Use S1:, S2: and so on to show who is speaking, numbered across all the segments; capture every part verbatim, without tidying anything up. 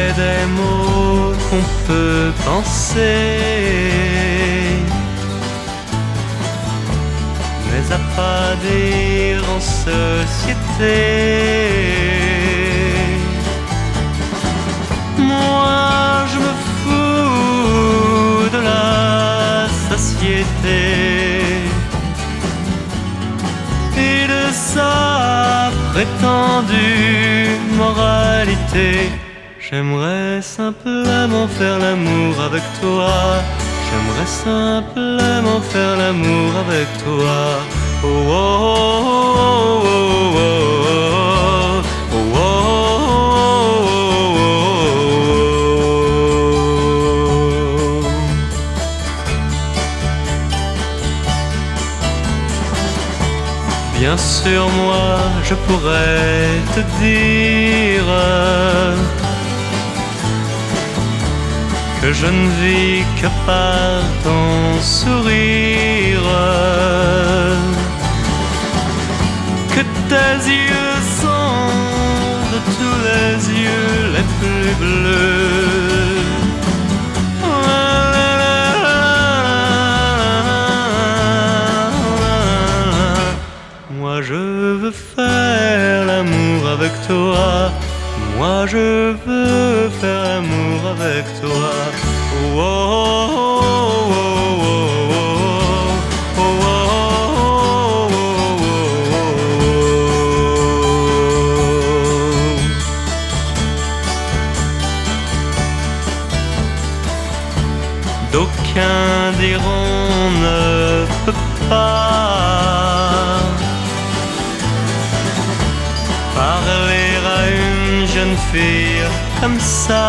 S1: des mots qu'on peut penser, mais à pas dire en société. Moi je me fous de la société et de sa prétendue moralité. J'aimerais simplement faire l'amour avec toi. J'aimerais simplement faire l'amour avec toi. Oh, oh, oh, oh, oh, oh, oh, oh, oh. Bien sûr, moi, je pourrais te dire que je ne vis que par ton sourire, que tes yeux sont de tous les yeux les plus bleus. Moi je veux faire l'amour avec toi. Moi je veux faire l'amour avec toi. Oh, oh, oh, oh, oh, oh, oh, d'aucuns diront ne peut pas parler à une jeune fille comme ça.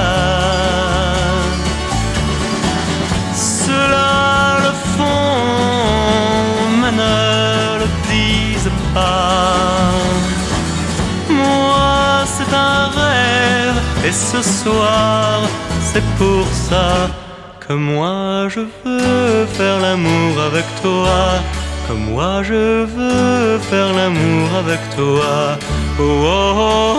S1: Ceux-là le font, mais ne le disent pas. Moi c'est un rêve, et ce soir c'est pour ça que moi je veux faire l'amour avec toi. Que moi je veux faire l'amour avec toi. Oh, oh, oh.